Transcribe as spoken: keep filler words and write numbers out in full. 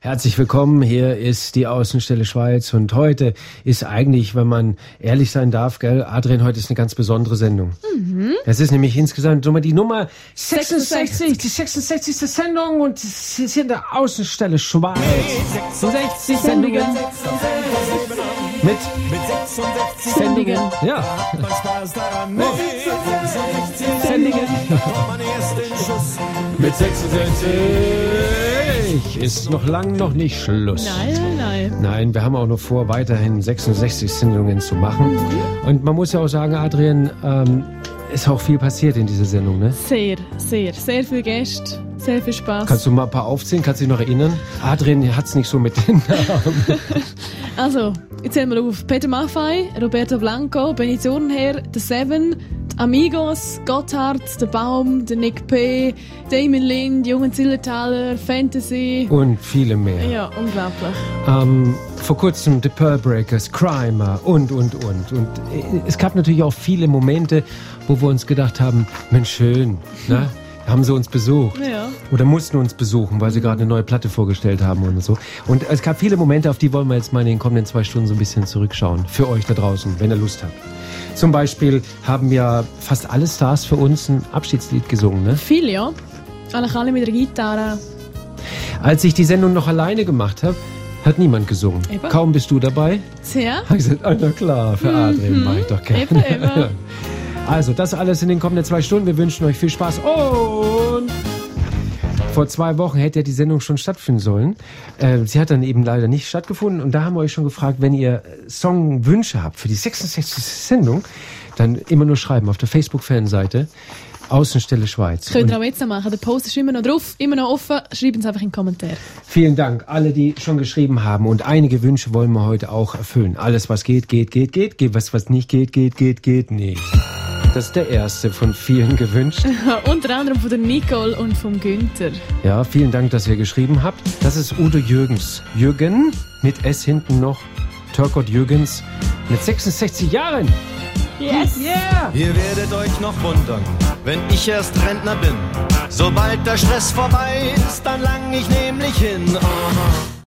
Herzlich willkommen, hier ist die Außenstelle Schweiz und heute ist eigentlich, wenn man ehrlich sein darf, gell, Adrian, heute ist eine ganz besondere Sendung. Mhm. Es ist nämlich insgesamt die Nummer sechsundsechzig, die sechsundsechzigste Sendung und es ist hier in der Außenstelle Schweiz. sechsundsechzig Sendungen. Mit? Mit sechsundsechzig Sendungen. Ja. Sendungen. Mit sechsundsechzig ist noch lang noch nicht Schluss. Nein, nein, nein. Nein, wir haben auch noch vor, weiterhin sechsundsechzig Sendungen zu machen. Mhm. Und man muss ja auch sagen, Adrian, ähm, ist auch viel passiert in dieser Sendung, ne? Sehr, sehr, sehr viele Gäste, sehr viel Spaß. Kannst du mal ein paar aufzählen? Kannst du dich noch erinnern? Adrian hat's nicht so mit den Namen. Also, jetzt zählen wir auf Peter Maffay, Roberto Blanco, Benny Thurnherr, The Seven, die Amigos, Gotthard, Der Baum, der Nick P., Damon Lind, Jungen Zillertaler, Fantasy. Und viele mehr. Ja, unglaublich. Ähm, vor kurzem The Pearl Breakers, Crimer und, und, und. Und es gab natürlich auch viele Momente, wo wir uns gedacht haben, Mensch, schön, ne? Haben sie uns besucht. Ja. Oder mussten uns besuchen, weil sie gerade eine neue Platte vorgestellt haben und so. Und es gab viele Momente, auf die wollen wir jetzt mal in den kommenden zwei Stunden so ein bisschen zurückschauen. Für euch da draußen, wenn ihr Lust habt. Zum Beispiel haben ja fast alle Stars für uns ein Abschiedslied gesungen, ne? Viele, ja. Eigentlich alle mit der Gitarre. Als ich die Sendung noch alleine gemacht habe, hat niemand gesungen. Eben. Kaum bist du dabei. Sehr. Habe ich gesagt, ah, na klar, für Adrian Mhm. mache ich doch gerne. Eben, eben. Also, das alles in den kommenden zwei Stunden. Wir wünschen euch viel Spaß. Und vor zwei Wochen hätte ja die Sendung schon stattfinden sollen. Äh, sie hat dann eben leider nicht stattgefunden. Und da haben wir euch schon gefragt, wenn ihr Songwünsche habt für die sechsundsechzigste Sendung, dann immer nur schreiben auf der Facebook-Fanseite Außenstelle Schweiz. Könnt ihr auch jetzt noch machen. Der Post ist immer noch drauf, immer noch offen. Schreibt es einfach in den Kommentaren. Vielen Dank, alle, die schon geschrieben haben. Und einige Wünsche wollen wir heute auch erfüllen. Alles, was geht, geht, geht, geht. geht. Was, was nicht geht, geht, geht, geht nicht. Das ist der erste von vielen gewünscht. Unter anderem von der Nicole und vom Günther. Ja, vielen Dank, dass ihr geschrieben habt. Das ist Udo Jürgens. Jürgen mit S hinten noch. Törkot Jürgens mit sechsundsechzig Jahren. Yes! Yeah! Ihr werdet euch noch wundern, wenn ich erst Rentner bin. Sobald der Stress vorbei ist, dann lang ich nämlich hin. Oh.